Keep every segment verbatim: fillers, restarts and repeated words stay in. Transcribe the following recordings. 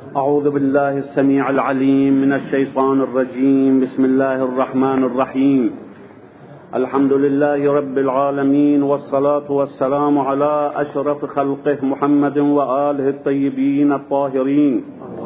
أعوذ بالله السميع العليم من الشيطان الرجيم. بسم الله الرحمن الرحيم. الحمد لله رب العالمين، والصلاة والسلام على أشرف خلقه محمد وآله الطيبين الطاهرين،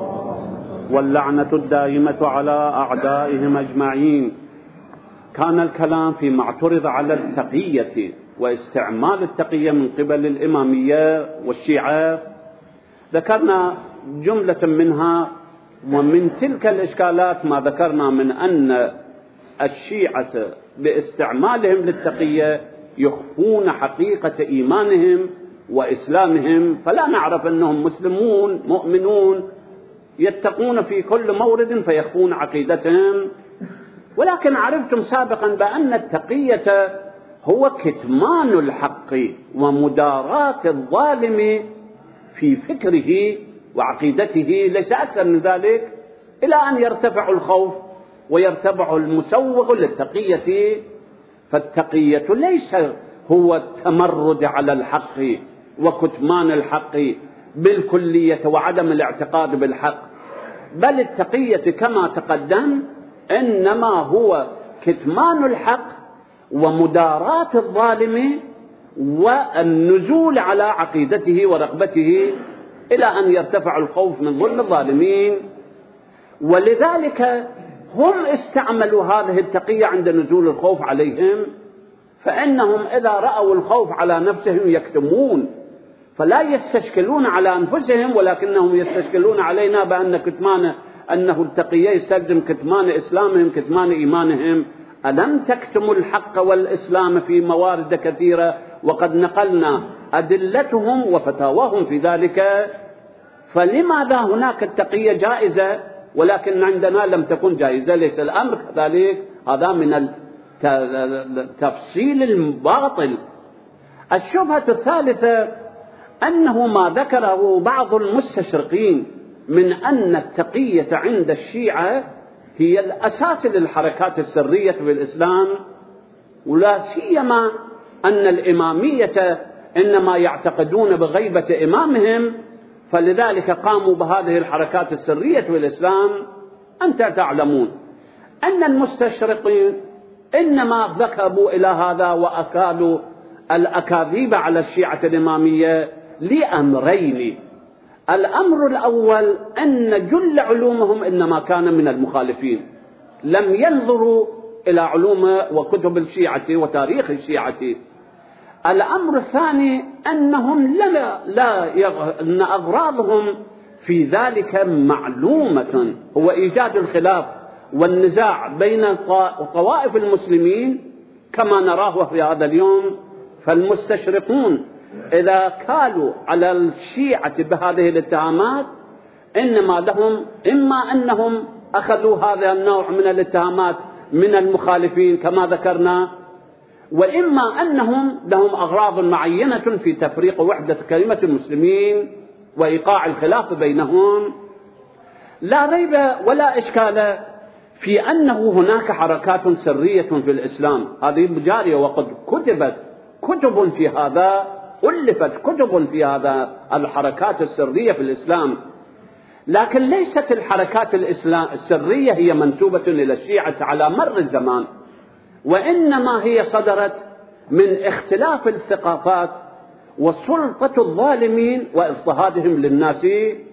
واللعنة الدائمة على أعدائهم أجمعين. كان الكلام فيما اعترض على التقية واستعمال التقية من قبل الإمامية والشيعة. ذكرنا جملة منها، ومن تلك الإشكالات ما ذكرنا من أن الشيعة باستعمالهم للتقية يخفون حقيقة إيمانهم وإسلامهم، فلا نعرف أنهم مسلمون مؤمنون يتقون في كل مورد فيخفون عقيدتهم. ولكن عرفتم سابقا بأن التقية هو كتمان الحق ومداراة الظالم في فكره وعقيدته، ليس أكثر من ذلك، إلى أن يرتفع الخوف ويرتفع المسوغ للتقية. فالتقية ليس هو التمرد على الحق وكتمان الحق بالكلية وعدم الاعتقاد بالحق، بل التقية كما تقدم إنما هو كتمان الحق ومداراة الظالم والنزول على عقيدته ورغبته إلى أن يرتفع الخوف من ظلم الظالمين. ولذلك هم استعملوا هذه التقية عند نزول الخوف عليهم، فإنهم إذا رأوا الخوف على نفسهم يكتمون، فلا يستشكلون على أنفسهم، ولكنهم يستشكلون علينا بأن كتمان أنه التقية يستلزم كتمان إسلامهم كتمان إيمانهم. ألم تكتموا الحق والإسلام في موارد كثيرة وقد نقلنا أدلتهم وفتاواهم في ذلك؟ فلماذا هناك التقية جائزة ولكن عندنا لم تكن جائزة؟ ليس الأمر كذلك، هذا من التفصيل الباطل. الشبهة الثالثة أنه ما ذكره بعض المستشرقين من أن التقية عند الشيعة هي الأساس للحركات السرية في الإسلام، ولا سيما أن الإمامية إنما يعتقدون بغيبة إمامهم، فلذلك قاموا بهذه الحركات السرية في الإسلام. أنت تعلمون أن المستشرقين إنما ذهبوا إلى هذا وأكالوا الأكاذيب على الشيعة الإمامية لأمرين. الأمر الأول أن جل علومهم إنما كان من المخالفين، لم ينظروا إلى علوم وكتب الشيعة وتاريخ الشيعة. الأمر الثاني أنهم لا, لا يغ... أن أغراضهم في ذلك معلومة، هو إيجاد الخلاف والنزاع بين طوائف المسلمين كما نراه في هذا اليوم. فالمستشرقون إذا كالوا على الشيعة بهذه الاتهامات إنما لهم إما أنهم أخذوا هذا النوع من الاتهامات من المخالفين كما ذكرنا، وإما أنهم لهم أغراض معينة في تفريق وحدة كلمة المسلمين وإيقاع الخلاف بينهم. لا ريب ولا إشكال في أنه هناك حركات سرية في الإسلام، هذه جارية وقد كتبت كتب في هذا، ألفت كتب في هذا الحركات السرية في الإسلام. لكن ليست الحركات الإسلام السرية هي منسوبة إلى الشيعة على مر الزمان، وإنما هي صدرت من اختلاف الثقافات وسلطة الظالمين واضطهادهم للناس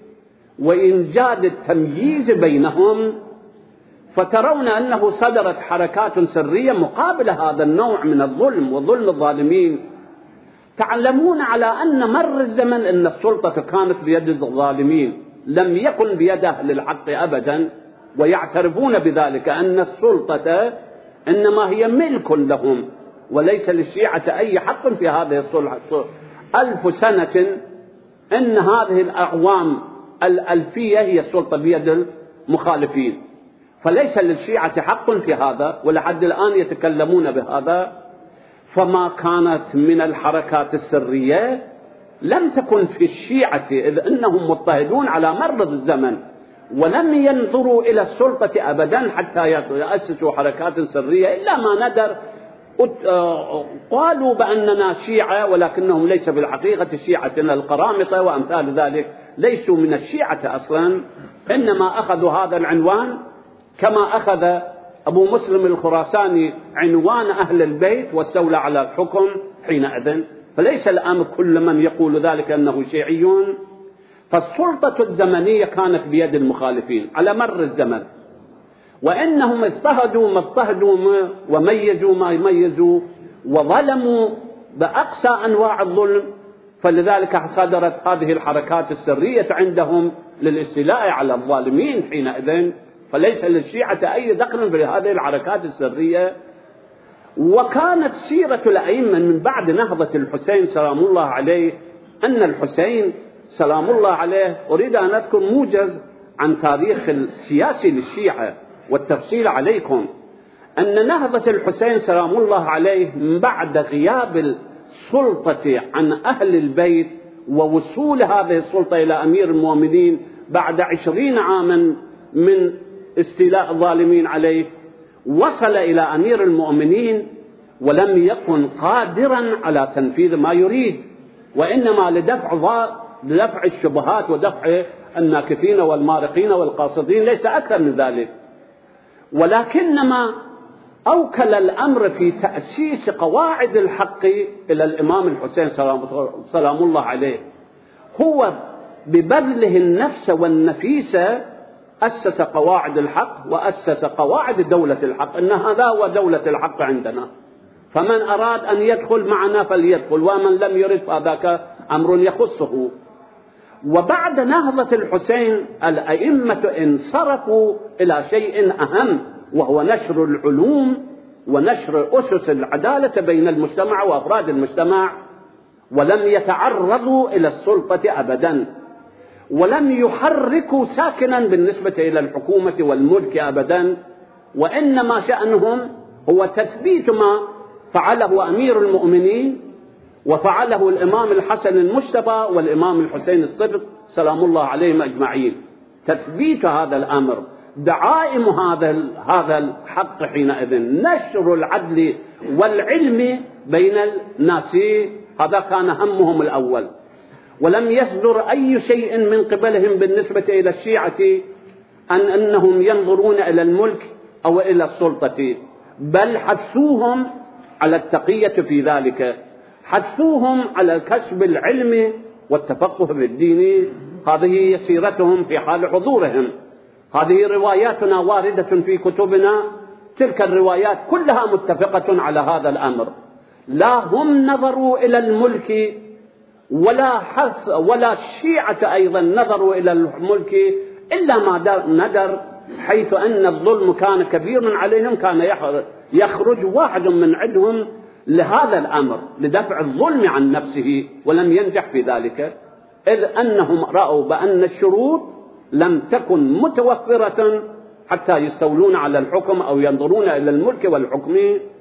وإنجاد التمييز بينهم. فترون أنه صدرت حركات سرية مقابل هذا النوع من الظلم وظلم الظالمين. تعلمون على أن مر الزمن أن السلطة كانت بيد الظالمين، لم يكن بيد أهل الحق أبدا، ويعترفون بذلك أن السلطة إنما هي ملك لهم وليس للشيعة أي حق في هذه السلطة. ألف سنة إن هذه الأعوام الألفية هي السلطة بيد المخالفين، فليس للشيعة حق في هذا، ولحد الآن يتكلمون بهذا. فما كانت من الحركات السرية لم تكن في الشيعة، إذ أنهم مضطهدون على مر الزمن ولم ينظروا إلى السلطة أبدا حتى يأسسوا حركات سرية، إلا ما ندر قالوا بأننا شيعة ولكنهم ليس بالحقيقة الشيعة القرامطة وأمثال ذلك، ليسوا من الشيعة أصلا، إنما أخذوا هذا العنوان كما أخذ أبو مسلم الخراساني عنوان أهل البيت واستولى على الحكم حينئذ. فليس الأمر كل من يقول ذلك أنه شيعي. فالسلطة الزمنية كانت بيد المخالفين على مر الزمن، وإنهم اضطهدوا ما اضطهدوا وميزوا ما يميزوا وظلموا بأقصى أنواع الظلم. فلذلك صدرت هذه الحركات السرية عندهم للاستيلاء على الظالمين حينئذ. فليس للشيعة أي دخل في هذه الحركات السرية. وكانت سيرة الأئمة من بعد نهضة الحسين سلام الله عليه أن الحسين سلام الله عليه، أريد أن أذكر موجز عن تاريخ السياسي للشيعة والتفصيل عليكم، أن نهضة الحسين سلام الله عليه من بعد غياب السلطة عن أهل البيت ووصول هذه السلطة إلى أمير المؤمنين بعد عشرين عاما من استيلاء الظالمين عليه، وصل إلى أمير المؤمنين ولم يكن قادرا على تنفيذ ما يريد، وإنما لدفع لدفع الشبهات ودفع الناكثين والمارقين والقاصدين، ليس أكثر من ذلك. ولكنما أوكل الأمر في تأسيس قواعد الحق إلى الإمام الحسين سلام الله عليه. هو ببذله النفس والنفيسة أسس قواعد الحق وأسس قواعد دولة الحق، إن هذا هو دولة الحق عندنا، فمن أراد أن يدخل معنا فليدخل، ومن لم يرد فذاك أمر يخصه. وبعد نهضة الحسين الأئمة انصرفوا إلى شيء أهم، وهو نشر العلوم ونشر أسس العدالة بين المجتمع وأفراد المجتمع، ولم يتعرضوا إلى السلطة أبدا، ولم يحركوا ساكنا بالنسبة إلى الحكومة والملك أبدا، وإنما شأنهم هو تثبيت ما فعله أمير المؤمنين وفعله الإمام الحسن المجتبى والإمام الحسين الصدق سلام الله عليهم أجمعين، تثبيت هذا الأمر، دعائم هذا هذا الحق حينئذ، نشر العدل والعلم بين الناس، هذا كان همهم الأول. ولم يصدر أي شيء من قبلهم بالنسبة إلى الشيعة أن أنهم ينظرون إلى الملك أو إلى السلطة، بل حثوهم على التقية في ذلك، حثوهم على كسب العلم والتفقه في الدين. هذه سيرتهم في حال حضورهم. هذه رواياتنا واردة في كتبنا، تلك الروايات كلها متفقة على هذا الأمر. لا هم نظروا إلى الملك ولا حث ولا الشيعة أيضا نظروا إلى الملك إلا ما ندر، حيث أن الظلم كان كبير عليهم، كان يخرج واحد من عندهم لهذا الأمر لدفع الظلم عن نفسه، ولم ينجح في ذلك، إذ أنهم رأوا بأن الشروط لم تكن متوفرة حتى يستولون على الحكم أو ينظرون إلى الملك والحكم.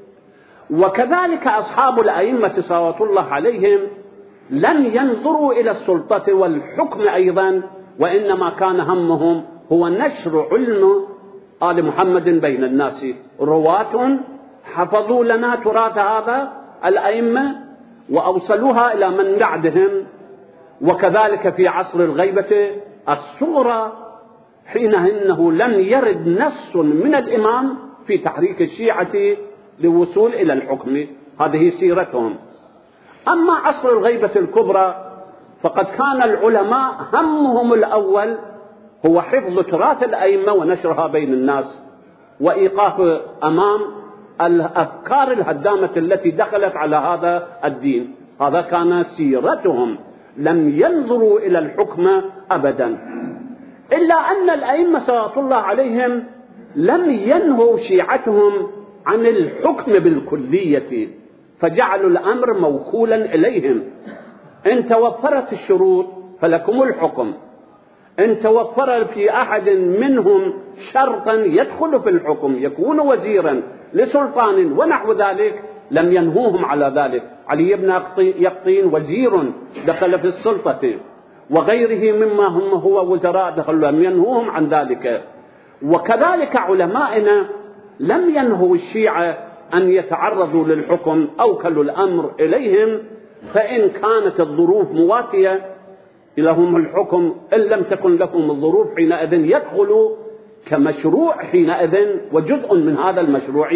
وكذلك أصحاب الأئمة صلوات الله عليهم لم ينظروا إلى السلطة والحكم أيضا، وإنما كان همهم هو نشر علم آل محمد بين الناس. رواة حفظوا لنا تراث هذا الأئمة وأوصلوها إلى من بعدهم. وكذلك في عصر الغيبة الصغرى، حين إنه لم يرد نص من الإمام في تحريك الشيعة للوصول إلى الحكم، هذه سيرتهم. أما عصر الغيبة الكبرى فقد كان العلماء همهم الأول هو حفظ تراث الأئمة ونشرها بين الناس، وإيقاف أمام الأفكار الهدامة التي دخلت على هذا الدين. هذا كان سيرتهم، لم ينظروا إلى الحكم أبدا. إلا أن الأئمة صلوات الله عليهم لم ينهوا شيعتهم عن الحكم بالكلية، فجعلوا الأمر موكولا إليهم. إن توفرت الشروط فلكم الحكم، إن توفر في أحد منهم شرطا يدخل في الحكم يكون وزيرا لسلطان ونحو ذلك لم ينهوهم على ذلك. علي بن يقطين وزير دخل في السلطة، وغيره مما هم هو وزراء دخلوا، لم ينهوهم عن ذلك. وكذلك علمائنا لم ينهوا الشيعة أن يتعرضوا للحكم، أوكلوا الأمر إليهم، فإن كانت الظروف مواتية لهم الحكم إن لم تكن لهم الظروف حينئذ يدخلوا كمشروع حينئذ وجزء من هذا المشروع،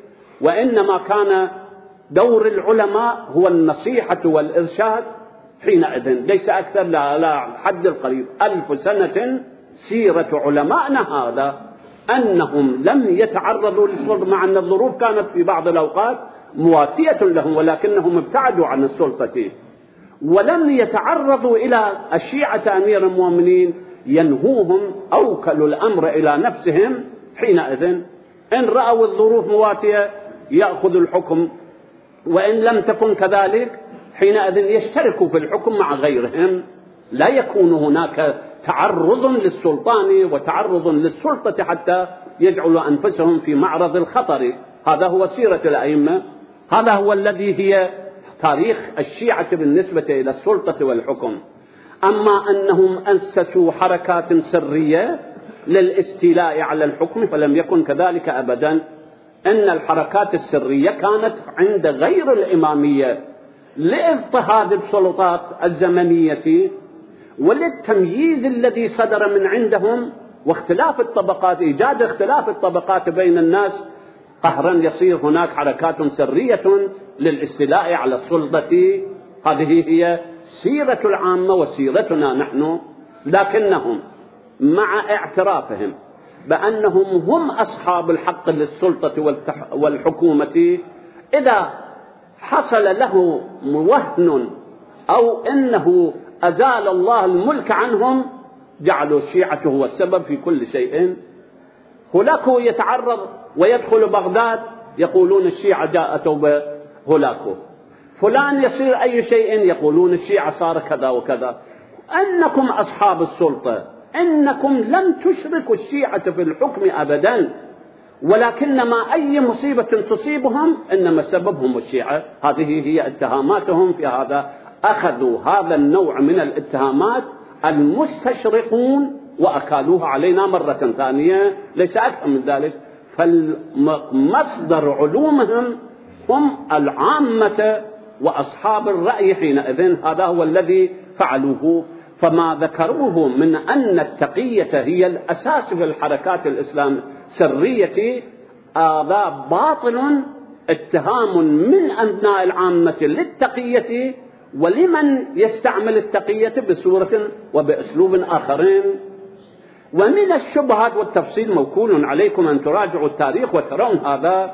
وإنما كان دور العلماء هو النصيحة والإرشاد حينئذ ليس أكثر، لا, لا حد القريب ألف سنة. سيرة علمائنا هذا أنهم لم يتعرضوا للسلطة، مع أن الظروف كانت في بعض الأوقات مواتية لهم، ولكنهم ابتعدوا عن السلطة ولم يتعرضوا إلى الشيعة أمير المؤمنين ينهوهم، أوكلوا الأمر إلى نفسهم حينئذ. إن رأوا الظروف مواتية يأخذوا الحكم، وإن لم تكن كذلك حينئذ يشتركوا في الحكم مع غيرهم، لا يكون هناك تعرض للسلطان وتعرض للسلطة حتى يجعلوا أنفسهم في معرض الخطر. هذا هو سيرة الأئمة، هذا هو الذي هي تاريخ الشيعة بالنسبة إلى السلطة والحكم. أما أنهم أسسوا حركات سرية للاستيلاء على الحكم فلم يكن كذلك أبدا. أن الحركات السرية كانت عند غير الإمامية لاضطهاد السلطات الزمنية وللتمييز الذي صدر من عندهم واختلاف الطبقات، إيجاد اختلاف الطبقات بين الناس، قهرا يصير هناك حركات سرية للاستيلاء على السلطة. هذه هي سيرة العامة وسيرتنا نحن. لكنهم مع اعترافهم بأنهم هم أصحاب الحق للسلطة والحكومة، إذا حصل له موهن أو إنه أزال الله الملك عنهم جعلوا الشيعة هو السبب في كل شيء. هولاكو يتعرض ويدخل بغداد يقولون الشيعة جاءتوا بهولاكو، فلان يصير أي شيء يقولون الشيعة صار كذا وكذا. أنكم أصحاب السلطة، إنكم لم تشركوا الشيعة في الحكم أبدا، ولكنما أي مصيبة تصيبهم إنما سببهم الشيعة. هذه هي اتهاماتهم في هذا. أخذوا هذا النوع من الاتهامات المستشرقون وأكالوها علينا مرة ثانية، ليس أكثر من ذلك. فمصدر علومهم هم العامة وأصحاب الرأي حينئذ، هذا هو الذي فعلوه. فما ذكروه من أن التقية هي الأساس في الحركات الإسلام سرية، هذا باطل، اتهام من أبناء العامة للتقية ولمن يستعمل التقية بصورة وبأسلوب آخرين. ومن الشبهات والتفصيل موكول عليكم أن تراجعوا التاريخ وترون هذا.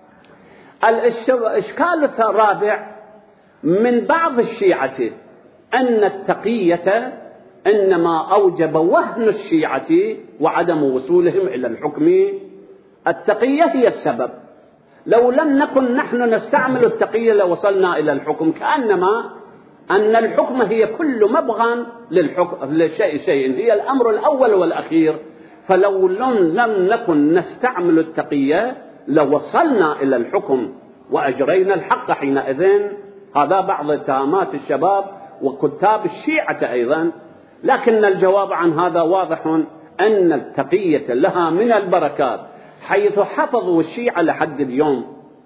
الإشكال الرابع من بعض الشيعة أن التقية إنما أوجب وهن الشيعة وعدم وصولهم إلى الحكم. التقية هي السبب، لو لم نكن نحن نستعمل التقية لوصلنا إلى الحكم، كأنما أن الحكم هي كل مبغى للحكم لشيء شيء، هي الأمر الأول والأخير. فلو لم نكن نستعمل التقية لوصلنا إلى الحكم وأجرينا الحق حينئذ. هذا بعض اتهامات الشباب وكتاب الشيعة أيضا. لكن الجواب عن هذا واضح، أن التقية لها من البركات حيث حفظوا الشيعة لحد اليوم.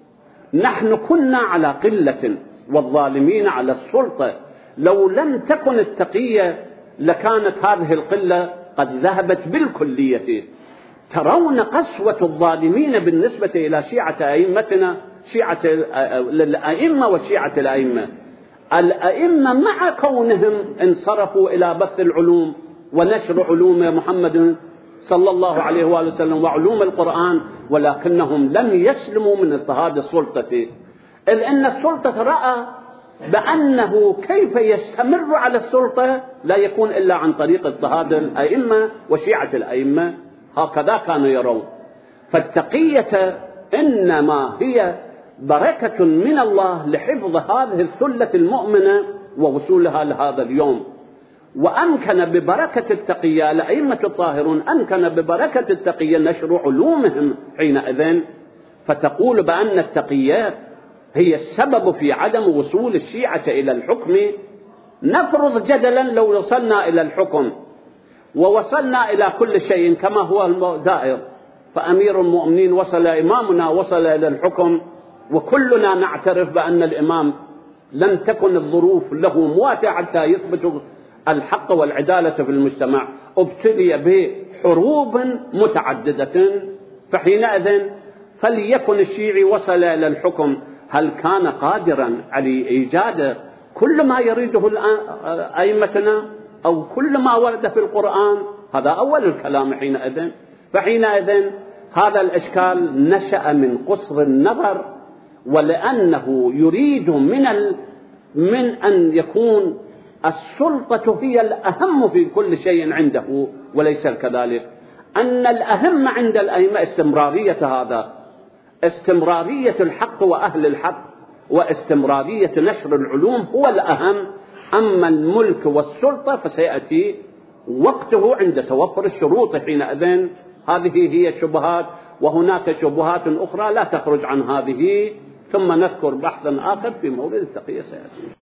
نحن كنا على قلة والظالمين على السلطة، لو لم تكن التقية لكانت هذه القلة قد ذهبت بالكلية. ترون قسوة الظالمين بالنسبة إلى شيعة أئمتنا، شيعة الأئمة وشيعة الأئمة. الأئمة مع كونهم انصرفوا إلى بث العلوم ونشر علوم محمد صلى الله عليه وآله وسلم وعلوم القرآن، ولكنهم لم يسلموا من اضطهاد السلطة، إذ أن السلطة رأى بأنه كيف يستمر على السلطة لا يكون إلا عن طريق اضطهاد الأئمة وشيعة الأئمة. هكذا كانوا يرون. فالتقية إنما هي بركة من الله لحفظ هذه الثلة المؤمنة ووصولها لهذا اليوم. وأمكن ببركة التقية الأئمة الطاهرون، أمكن ببركة التقية نشر علومهم حينئذ. فتقول بأن التقية هي السبب في عدم وصول الشيعة إلى الحكم. نفرض جدلا لو وصلنا إلى الحكم ووصلنا إلى كل شيء كما هو الدائر، فأمير المؤمنين وصل، إمامنا وصل إلى الحكم، وكلنا نعترف بأن الإمام لم تكن الظروف له مواتعة حتى يثبت الحق والعدالة في المجتمع ابتلي بحروب متعددة، فحينئذ فليكن الشيعي وصل إلى الحكم، هل كان قادرا على إيجاد كل ما يريده أئمتنا أو كل ما ورد في القرآن؟ هذا أول الكلام حينئذ. فحينئذ هذا الإشكال نشأ من قصر النظر، ولأنه يريد من ال... من أن يكون السلطة هي الأهم في كل شيء عنده، وليس كذلك. أن الأهم عند الأئمة استمرارية هذا، استمرارية الحق وأهل الحق، واستمرارية نشر العلوم هو الأهم. أما الملك والسلطة فسيأتي وقته عند توفر الشروط حينئذ. هذه هي الشبهات، وهناك شبهات أخرى لا تخرج عن هذه، ثم نذكر بحثا آخر في مورد التقية سيأتي.